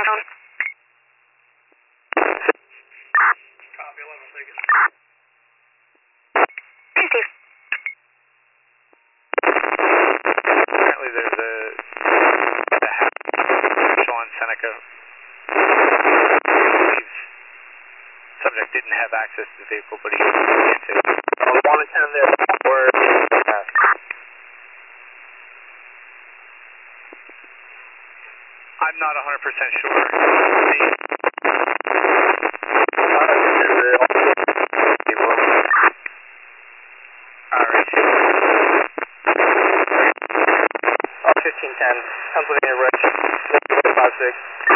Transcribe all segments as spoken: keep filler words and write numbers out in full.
down. Copy, eleven, take it. Receive. Apparently there's a, a Sean Seneca. Subject didn't have access to the vehicle, but he did to. Uh, one and ten there. Where? I'm not one hundred percent sure. The, Alright. Uh, fifteen ten, Pennsylvania Ridge, five six.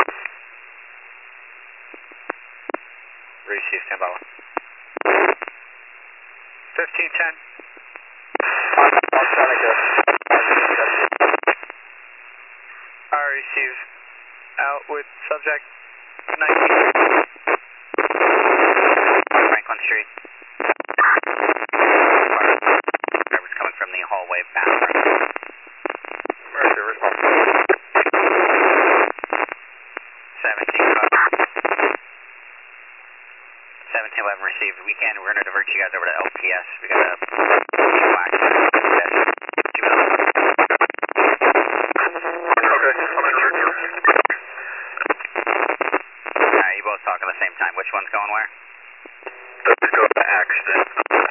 Receive, stand by. fifteen ten. I receive. Out with subject nineteen. Franklin Street. Driver's coming from the hallway bathroom. Mercy, response. seventeen seventeen eleven received. We can, we're going to divert you guys over to L P S. We got a vehicle accident. Alright, you both talk at the same time. Which one's going where? Let's go to accident.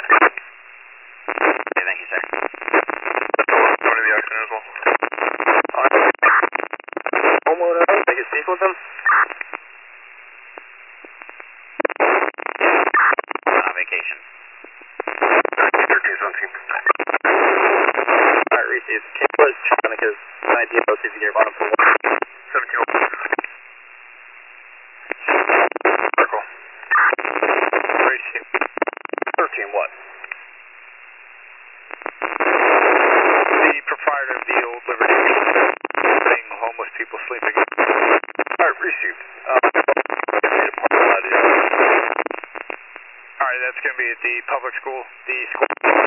Okay, thank you, sir. Going to the accident as well. Homeowner, I can speak with them? On vacation. thirteen seventeen. Alright, receive. Can you put Chonica's idea about see if you can get bottom for one? seventeen oh one. Circle. Receive. thirteen what? The proprietor of the old Liberty thing, homeless people sleeping. Alright, received. Uh, Alright, that's going to be at the public school. The school.